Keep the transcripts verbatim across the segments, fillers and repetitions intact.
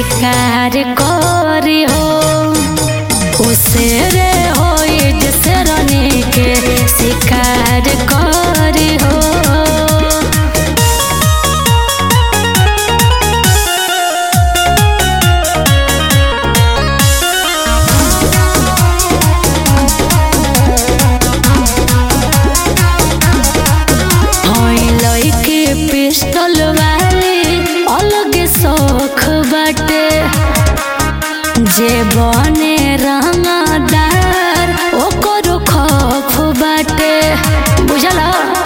शिकार करी हो उसे रे हो जैसे रानी के शिकार करी हो। पिस्टल वाली अलग शौख बाटे जे बने रंगदार ओकरो खौफ बाटे बुझला।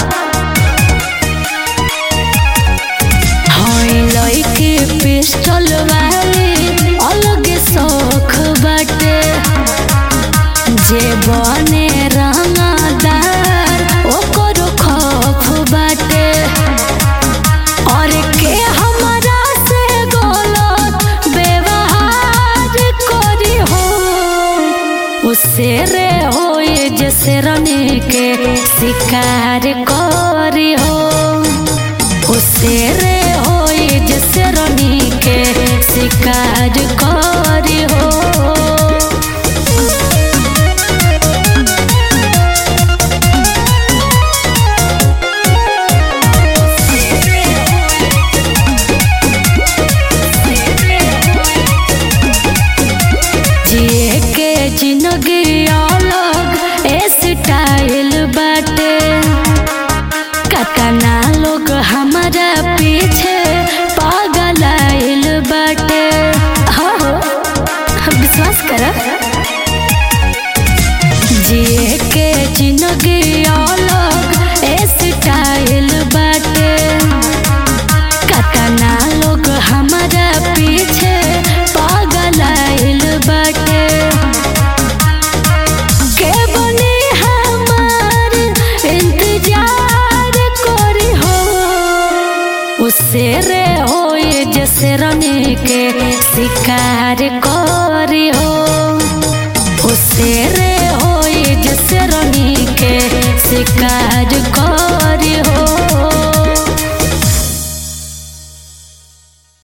हई लइके पिस्टल वाली अलग शौख बाटे जे बने रंगदार ओकरो खौफ बाटे। और के हमारा से गलत व्यवहार करी हो उससे रे हो जैसे रानी के शिकार करी हो उससे रे हो जैसे रानी के शिकार करी हो। जिंदगी अलग स्टाइल बाटे कतना लोग हमारा पीछे पागल आइल बाटे। हो विश्वास कर जिए के जिंदगी अलग स्टाइल बाटे कतना लोग हमारा पीछे पागल आइल बाटे। उससे रे हो जैसे रानी के शिकार करी हो उससे रे हो जैसे रानी के शिकार कर